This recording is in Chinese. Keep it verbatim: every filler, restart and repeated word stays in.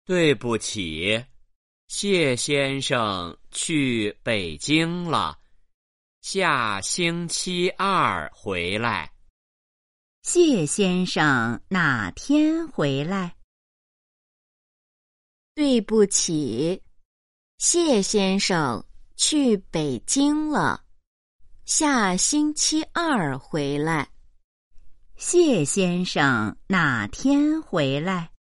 对不起，谢先生去北京了，下星期二回来。 谢先生哪天回来？对不起，谢先生去北京了，下星期二回来。谢先生哪天回来？